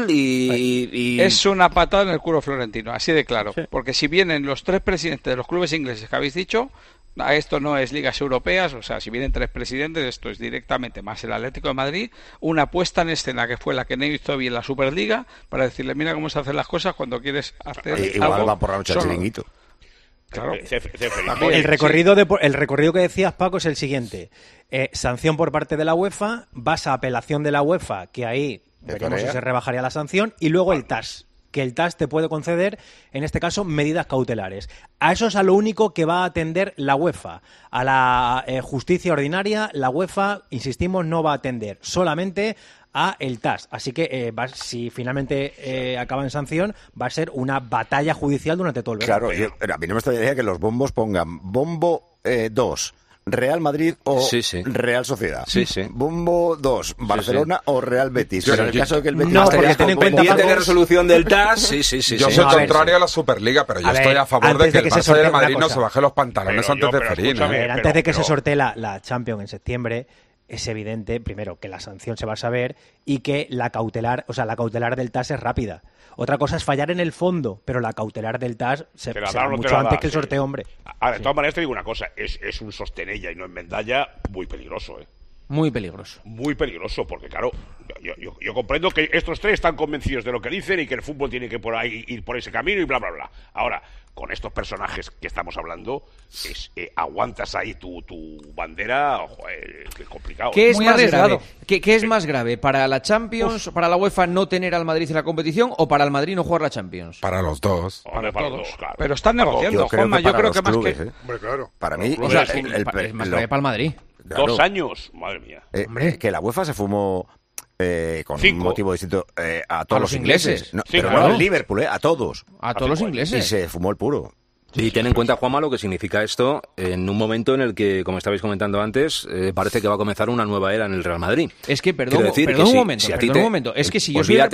y... Es una patada en el culo florentino, así de claro. Sí. Porque si vienen los tres presidentes de los clubes ingleses que habéis dicho, esto no es ligas europeas, o sea, si vienen tres presidentes, esto es directamente más el Atlético de Madrid, una puesta en escena que fue la que no hizo bien la Superliga, para decirle, mira cómo se hacen las cosas cuando quieres hacer igual algo. Va por la noche al chiringuito. Claro. El recorrido que decías, Paco, es el siguiente. Sanción por parte de la UEFA, vas a apelación de la UEFA, que ahí veremos si se rebajaría la sanción, y luego el TAS, que el TAS te puede conceder, en este caso, medidas cautelares. A eso es a lo único que va a atender la UEFA. A la justicia ordinaria, la UEFA, insistimos, no va a atender. Solamente a el TAS. Así que si finalmente acaba en sanción, va a ser una batalla judicial durante todo el verano. Claro, a mí no me extrañaría que los bombos pongan bombo 2, Real Madrid o Real Sociedad. Bombo 2, Barcelona o Real Betis. Pero en el caso de que el Betis... No, porque ten en cuenta de resolución del TAS... Yo soy contrario a la Superliga, pero yo estoy a favor de que el Barça de Madrid no se baje los pantalones antes de Ceferín. Antes de que se sortee la Champions en septiembre, es evidente, primero, que la sanción se va a saber y que la cautelar del TAS es rápida. Otra cosa es fallar en el fondo, pero la cautelar del TAS se va mucho antes que el sorteo, hombre. Ahora, de todas maneras te digo una cosa, es un sostenella y no en Mendalla muy peligroso, Muy peligroso. Muy peligroso, porque claro, yo comprendo que estos tres están convencidos de lo que dicen y que el fútbol tiene que ir por ese camino y bla, bla, bla. Ahora, con estos personajes que estamos hablando, aguantas ahí tu bandera, que es complicado. ¿Qué es más grave? ¿Qué es más grave? ¿Para la Champions, para la UEFA no tener al Madrid en la competición o para el Madrid no jugar la Champions? Para los dos. Para los dos, claro. Pero están negociando, Juanma, yo creo que más que... Hombre, claro. Para mí... O sea, es más grave para el Madrid. Claro. 2 años, madre mía. Que la UEFA se fumó con 5. un motivo distinto a todos los ingleses. No, pero claro. no al Liverpool, a todos. A todos los ingleses. Y se fumó el puro. Y ten en cuenta, Juanma, lo que significa esto en un momento en el que, como estabais comentando antes, parece que va a comenzar una nueva era en el Real Madrid. Es que, perdón un momento. Es que si yo soy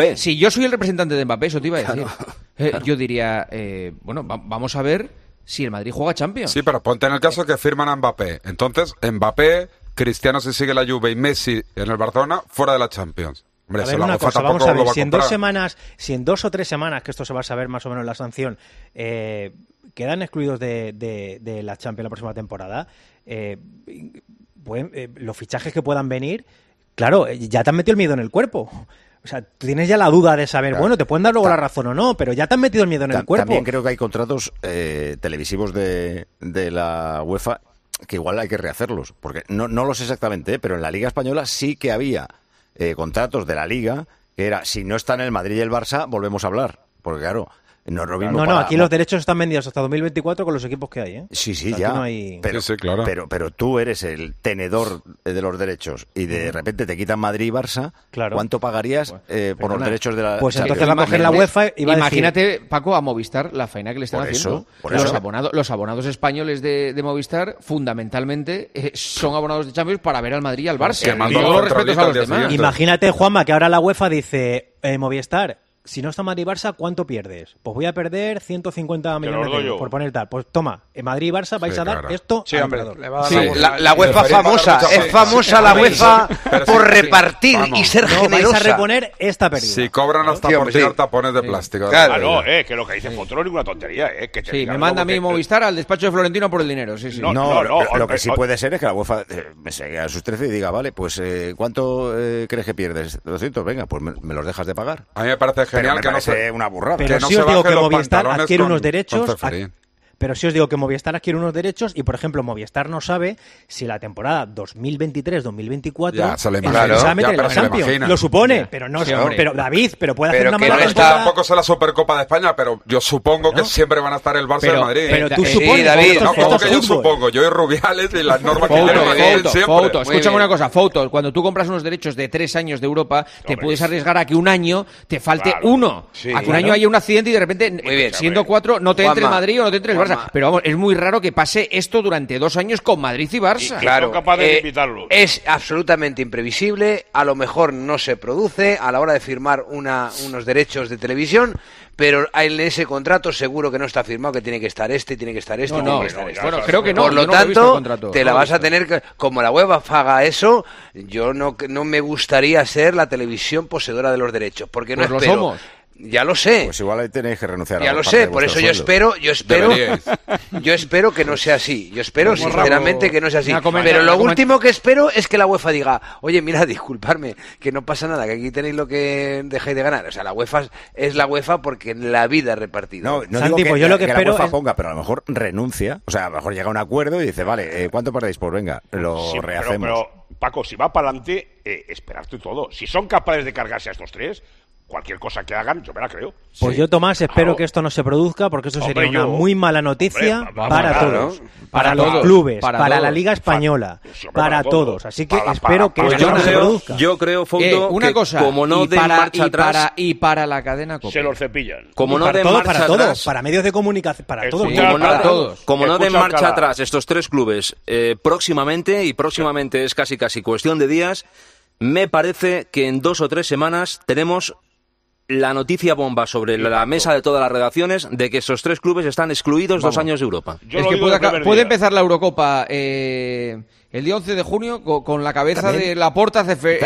el representante de Mbappé, eso te iba a decir. Claro. Yo diría, vamos a ver si el Madrid juega Champions. Sí, pero ponte en el caso que firman a Mbappé. Entonces, Mbappé, Cristiano si sigue la Juve y Messi en el Barcelona, fuera de la Champions. Hombre, a ver, una cosa, vamos a ver, si en 2 o 3 semanas, que esto se va a saber más o menos la sanción, quedan excluidos de la Champions la próxima temporada, los fichajes que puedan venir, claro, ya te han metido el miedo en el cuerpo. O sea, tú tienes ya la duda de saber, bueno, te pueden dar luego la razón o no, pero ya te han metido el miedo en el cuerpo. También creo que hay contratos televisivos de la UEFA que igual hay que rehacerlos, porque no lo sé exactamente, pero en la Liga Española sí que había contratos de la Liga que era, si no están el Madrid y el Barça, volvemos a hablar, porque claro... No, aquí los derechos están vendidos hasta 2024 con los equipos que hay, ¿eh? Sí, o sea, ya. No hay... pero tú eres el tenedor de los derechos y de repente te quitan Madrid y Barça. Claro. ¿Cuánto pagarías por los derechos de la Pues entonces va a coger la UEFA y va Imagínate, a decir... Paco, a Movistar la faena que le están haciendo. Los abonados españoles de Movistar, fundamentalmente, son abonados de Champions para ver al Madrid y al Barça. Todos los respetos a los demás. Imagínate, Juanma, que ahora la UEFA dice, Movistar... si no está Madrid y Barça, ¿cuánto pierdes? Pues voy a perder 150 millones de euros, por poner tal. Pues toma, en Madrid y Barça vais a dar esto al emperador. La UEFA famosa, es famosa la UEFA por repartir y ser generosa. Vais a reponer esta pérdida. Si cobran hasta por tirar tapones de plástico. Claro, que lo que dice Fontro es ninguna tontería, que sí, me manda a mí Movistar al despacho de Florentino por el dinero, sí. No, lo que sí puede ser es que la UEFA me siga a sus 13 y diga, vale, pues ¿cuánto crees que pierdes? 200, venga, pues me los dejas de pagar. A mí me parece genial que no sea una burrada. Pero si os digo que Movistar adquiere unos derechos... Pero si os digo que Movistar adquiere unos derechos y, por ejemplo, Movistar no sabe si la temporada 2023-2024 se va a meter en la Champions. Lo supone, pero no. Pero David, puede hacer una mala temporada. Tampoco es la Supercopa de España, pero yo supongo que siempre van a estar el Barça y el Madrid. Pero tú supones, David. No, como que yo supongo. Yo y Rubiales y las normas que tienen siempre. Escúchame una cosa, Foto. Cuando tú compras unos derechos de 3 años de Europa, te puedes arriesgar a que un año te falte uno. A que un año haya un accidente y de repente, siendo 4, no te entre el Madrid o no te entre el Barça. Pero vamos, es muy raro que pase esto durante 2 años con Madrid y Barça. Claro, es absolutamente imprevisible, a lo mejor no se produce a la hora de firmar unos derechos de televisión, pero en ese contrato seguro que no está firmado que tiene que estar tiene que estar este. Bueno, creo que no. Por lo tanto, te la vas a tener que, como la UEFA haga eso, yo no me gustaría ser la televisión poseedora de los derechos, porque no espero. Lo somos. Ya lo sé. Pues igual ahí tenéis que renunciar. Ya lo sé, por eso yo espero que no sea así. Yo espero sinceramente que no sea así. Pero lo último que espero es que la UEFA diga, oye, mira, disculparme, que no pasa nada, que aquí tenéis lo que dejáis de ganar. O sea, la UEFA es la UEFA porque en la vida es repartida. No Santi, digo pues yo lo que espero la UEFA ponga, pero a lo mejor renuncia. O sea, a lo mejor llega a un acuerdo y dice, vale, ¿cuánto perdéis? Pues venga, lo rehacemos. Pero, Paco, si va para adelante, esperarte todo. Si son capaces de cargarse a estos 3... cualquier cosa que hagan, yo me la creo. Pues yo, Tomás, espero que esto no se produzca, porque eso sería una muy mala noticia para todos. Para los clubes, para la Liga Española, para todos. Así que espero que esto no se produzca. Yo creo, Fondo, una cosa, como no den marcha atrás... Y para la cadena COPE. Se los cepillan. Como no den marcha atrás... Para medios de comunicación, para todos. Como no den marcha atrás estos 3 clubes próximamente, y próximamente es casi cuestión de días, me parece que en 2 o 3 semanas tenemos la noticia bomba sobre la mesa de todas las redacciones de que esos 3 clubes están excluidos 2 años de Europa. Es que puede empezar la Eurocopa el día 11 de junio con la cabeza de Laporta,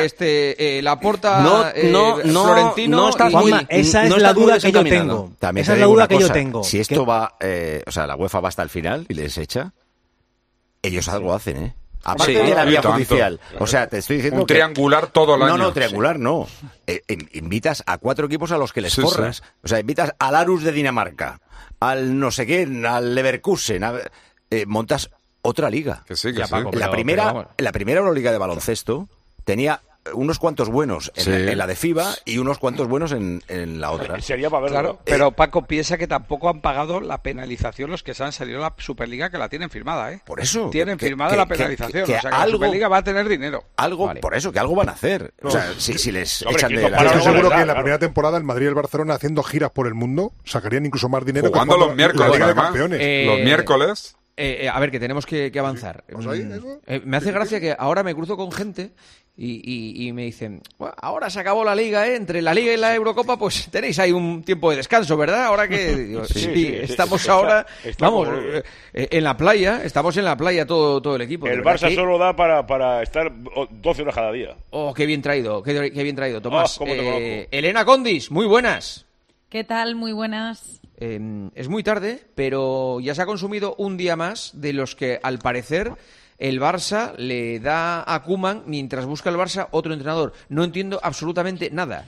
Laporta, Florentino. No estás esa es la duda que yo tengo. Esa es la duda que yo tengo. Si esto va, o sea, la UEFA va hasta el final y les echa, ellos algo hacen, Aparte de la vía judicial. O sea, te estoy diciendo un triangular todo el año. No, triangular no. Invitas a 4 equipos a los que les forras. O sea, invitas al Aarhus de Dinamarca, al no sé qué, al Leverkusen. Montas otra liga. Que sí. La primera Euroliga de baloncesto tenía unos cuantos buenos en la de FIBA y unos cuantos buenos en la otra. Sería para verlo. Claro, pero Paco piensa que tampoco han pagado la penalización los que se han salido de la Superliga, que la tienen firmada, Por eso. Tienen firmada la penalización. O sea, que la Superliga va a tener dinero. Por eso, que algo van a hacer. O sea, si les echan de la... Estoy seguro que en la primera temporada el Madrid y el Barcelona haciendo giras por el mundo sacarían incluso más dinero jugando los miércoles, la Liga además. de Campeones. Los miércoles... a ver, que tenemos que avanzar. Me hace gracia que ahora me cruzo con gente y me dicen, bueno, ahora se acabó la Liga, entre la Liga y la Eurocopa, pues tenéis ahí un tiempo de descanso, ¿verdad? Ahora que digo, estamos ahora, vamos, en la playa, estamos en la playa todo el equipo. El Barça solo da para estar 12 horas cada día. Oh, qué bien traído, Tomás. Elena Condis, muy buenas. ¿Qué tal? Muy buenas. Es muy tarde, pero ya se ha consumido un día más de los que, al parecer, el Barça le da a Koeman mientras busca el Barça otro entrenador. No entiendo absolutamente nada.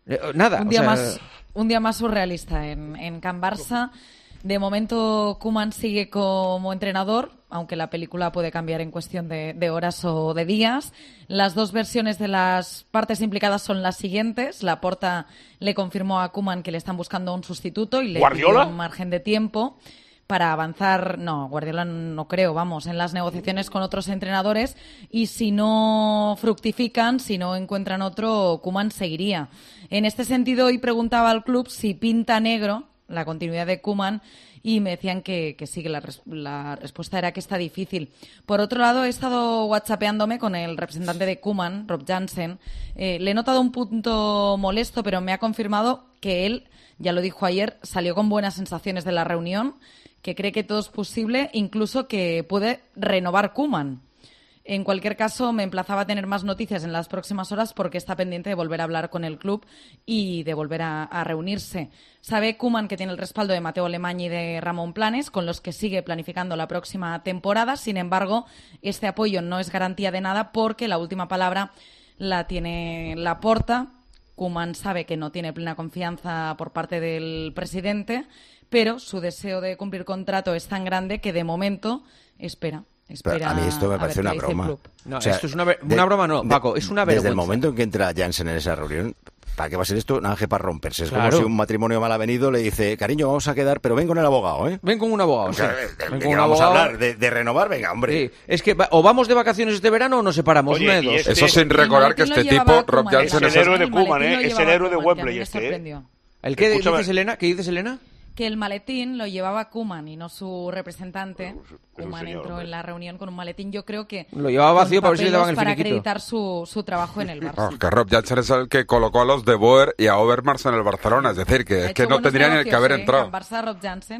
Un día más surrealista en Can Barça. De momento, Koeman sigue como entrenador, aunque la película puede cambiar en cuestión de horas o de días. Las 2 versiones de las partes implicadas son las siguientes. Laporta le confirmó a Koeman que le están buscando un sustituto y le pidió un margen de tiempo para avanzar. No, Guardiola no creo, en las negociaciones con otros entrenadores, y si no fructifican, si no encuentran otro, Koeman seguiría. En este sentido, hoy preguntaba al club si pinta negro la continuidad de Koeman, y me decían que sí, que la respuesta era que está difícil. Por otro lado, he estado whatsappeándome con el representante de Koeman, Rob Jansen. Le he notado un punto molesto, pero me ha confirmado que él, ya lo dijo ayer, salió con buenas sensaciones de la reunión, que cree que todo es posible, incluso que puede renovar Koeman. En cualquier caso, me emplazaba a tener más noticias en las próximas horas porque está pendiente de volver a hablar con el club y de volver a reunirse. Sabe Koeman que tiene el respaldo de Mateo Alemany y de Ramón Planes, con los que sigue planificando la próxima temporada. Sin embargo, este apoyo no es garantía de nada porque la última palabra la tiene Laporta. Koeman sabe que no tiene plena confianza por parte del presidente, pero su deseo de cumplir contrato es tan grande que de momento espera. A mí esto me parece una broma. No, esto es una broma, no, Paco, es una vergüenza. Desde el momento en que entra Jansen en esa reunión, ¿para qué va a ser esto? Nada que para romperse. Es claro. como si un matrimonio mal avenido le dice, cariño, vamos a quedar, pero ven con el abogado, ¿eh? Ven con un abogado, sí. Ven con un vamos abogado. A hablar de renovar, venga, hombre. Sí. Es que o vamos de vacaciones este verano o nos separamos, Oye, una de dos. Eso sin recordar que este tipo, Rob Jansen, es el héroe de Koeman, es el héroe de Wembley ¿El qué dices, Elena? ¿Qué dices, Elena? Que el maletín lo llevaba Koeman y no su representante. Koeman entró en la reunión con un maletín. Yo creo que lo llevaba vacío para ver si le daban el para finiquito. acreditar su trabajo en el Barça. Que Rob Jansen es el que colocó a los De Boer y a Overmars en el Barcelona. Es decir, que no tendría ni que haber entrado. Barça, Rob Jansen.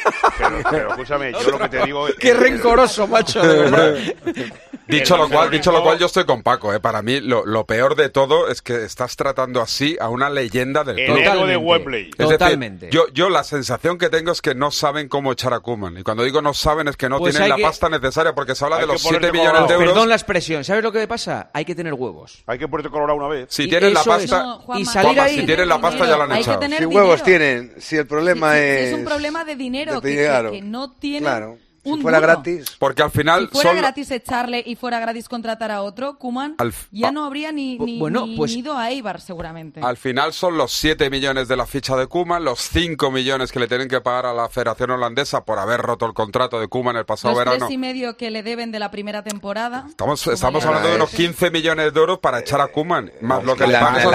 Pero escúchame, yo lo que te digo es... Qué rencoroso, macho, de verdad. Dicho lo cual, yo estoy con Paco. Para mí, lo peor de todo es que estás tratando así a una leyenda del club. El héroe de Wembley. Es decir, yo la sensación que tengo es que no saben cómo echar a Koeman. Y cuando digo no saben es que no tienen la pasta necesaria, porque se habla de los 7 millones de euros. Perdón la expresión. ¿Sabes lo que pasa? Hay que tener huevos. Hay que ponerte colorado una vez. Si tienen la pasta, y salir ahí, si tienen la pasta ya la han echado. Si huevos tienen, si el problema es un problema de dinero, que no tienen. Claro. Si un fuera duro. gratis. Porque al final. Si fuera gratis echarle y fuera gratis contratar a otro, Koeman ya no habría ni ido a Eibar, seguramente. Al final son los 7 millones de la ficha de Koeman, los 5 millones que le tienen que pagar a la Federación Holandesa por haber roto el contrato de Koeman el pasado verano. Los 3,5 que le deben de la primera temporada. Estamos hablando de unos 15 millones de euros para echar a Koeman, más lo que le pagan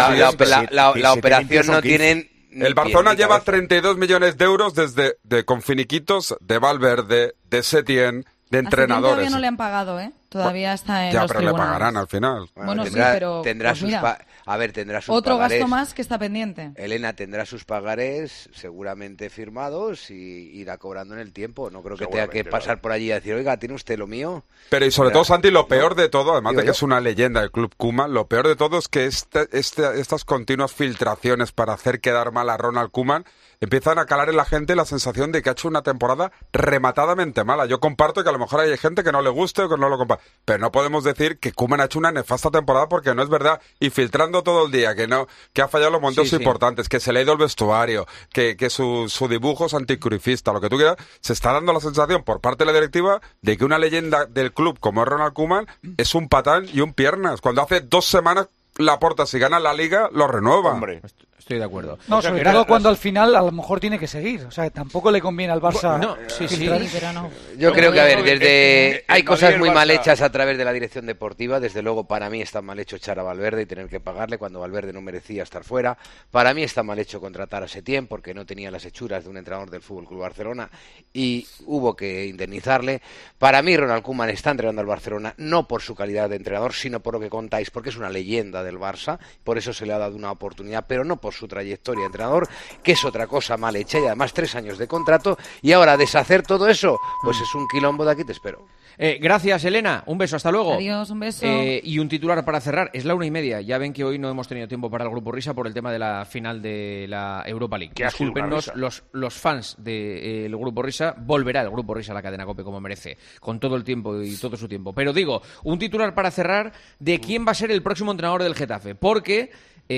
la operación no tienen. El Barcelona lleva 32 millones de euros con finiquitos de Valverde, de Setién, de entrenadores. Todavía no le han pagado, ¿eh? Todavía está en ya, los pero tribunales. le pagarán al final. Bueno, tendrá, sí, pero tendrá pues sus mira, tendrá sus otro pagarés. gasto más que está pendiente. Elena tendrá sus pagarés seguramente firmados y irá cobrando en el tiempo. No creo que tenga que pasar por allí y decir, oiga, ¿tiene usted lo mío? Pero y sobre todo, Santi, lo peor de todo, además de que es una leyenda del club Koeman, lo peor de todo es que estas continuas filtraciones para hacer quedar mal a Ronald Koeman empiezan a calar en la gente la sensación de que ha hecho una temporada rematadamente mala. Yo comparto que a lo mejor hay gente que no le guste o que no lo comparte, pero no podemos decir que Koeman ha hecho una nefasta temporada porque no es verdad. Y filtrando todo el día que ha fallado los momentos importantes, que se le ha ido el vestuario, que su dibujo es anticruifista, lo que tú quieras, se está dando la sensación por parte de la directiva de que una leyenda del club como es Ronald Koeman es un patán y un piernas. Cuando hace 2 semanas Laporta, si gana la Liga, lo renueva. Hombre. Estoy de acuerdo. No, sobre todo cuando al final a lo mejor tiene que seguir. O sea, tampoco le conviene al Barça. No, sí, pero no. Yo creo que, a ver, hay cosas muy mal hechas a través de la dirección deportiva. Desde luego, para mí está mal hecho echar a Valverde y tener que pagarle cuando Valverde no merecía estar fuera. Para mí está mal hecho contratar a Setién porque no tenía las hechuras de un entrenador del FC Barcelona y hubo que indemnizarle. Para mí, Ronald Koeman está entrenando al Barcelona no por su calidad de entrenador, sino por lo que contáis, porque es una leyenda del Barça. Por eso se le ha dado una oportunidad, pero no por su trayectoria de entrenador, que es otra cosa mal hecha y además 3 años de contrato, y ahora deshacer todo eso, pues es un quilombo. De aquí te espero. Gracias, Elena, un beso, hasta luego. Adiós, un beso. Y un titular para cerrar, es la 1:30, ya ven que hoy no hemos tenido tiempo para el Grupo Risa por el tema de la final de la Europa League. Discúlpenos, los fans del Grupo Risa, volverá el Grupo Risa a la cadena COPE como merece, con todo el tiempo y todo su tiempo. Pero digo, un titular para cerrar de quién va a ser el próximo entrenador del Getafe, porque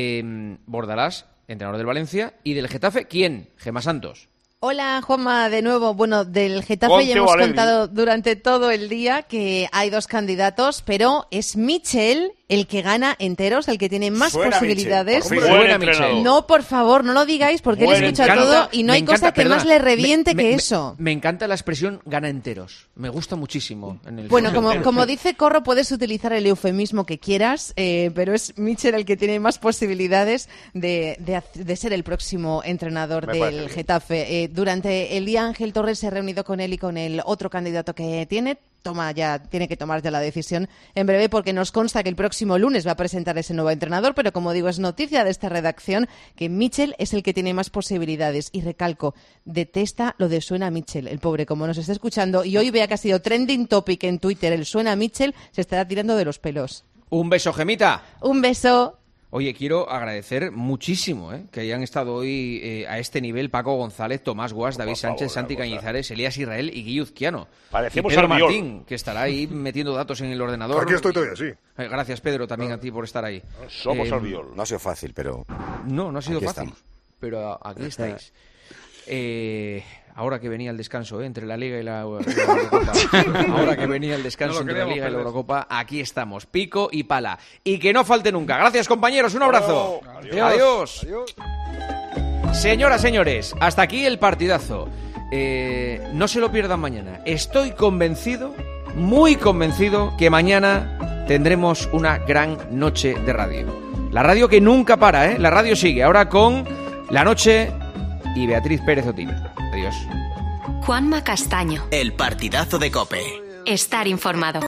Bordalás, entrenador del Valencia, y del Getafe, ¿quién? Gemma Santos. Hola, Juanma, de nuevo. Bueno, del Getafe ya hemos contado durante todo el día que hay 2 candidatos, pero es Michel el que gana enteros, el que tiene más Suena posibilidades. Michel. No, por favor, no lo digáis porque él escucha todo y no hay cosa que más le reviente que eso. Me encanta la expresión gana enteros. Me gusta muchísimo. Bueno, como dice Corro, puedes utilizar el eufemismo que quieras, pero es Michel el que tiene más posibilidades de ser el próximo entrenador del Getafe. Durante el día Ángel Torres se ha reunido con él y con el otro candidato que tiene que tomar ya la decisión en breve, porque nos consta que el próximo lunes va a presentar ese nuevo entrenador, pero como digo, es noticia de esta redacción que Michel es el que tiene más posibilidades. Y recalco, detesta lo de suena Michel, el pobre, como nos está escuchando, y hoy vea que ha sido trending topic en Twitter, el suena Michel, se estará tirando de los pelos. Un beso, Gemita. Un beso. Oye, quiero agradecer muchísimo que hayan estado hoy a este nivel Paco González, Tomás Guas, David Sánchez, Santi Cañizares, Elías Israel y Guillo Uzquiano. Parecemos y Pedro Albiol. Martín, que estará ahí metiendo datos en el ordenador. Aquí estoy todavía, sí. Gracias, Pedro, también a ti por estar ahí. Somos Albiol. No ha sido fácil, pero... No ha sido aquí fácil. estamos. Pero aquí estáis. Ahora que venía el descanso entre la Liga y la Eurocopa, ahora que venía el descanso entre la Liga y la Eurocopa, aquí estamos, pico y pala. Y que no falte nunca. Gracias, compañeros, un abrazo. Adiós. Señoras, señores, hasta aquí el partidazo. No se lo pierdan mañana. Estoy convencido, muy convencido, que mañana tendremos una gran noche de radio. La radio que nunca para, La radio sigue, ahora con La Noche y Beatriz Pérez Otín. Adiós. Juanma Castaño. El partidazo de COPE. Estar informado.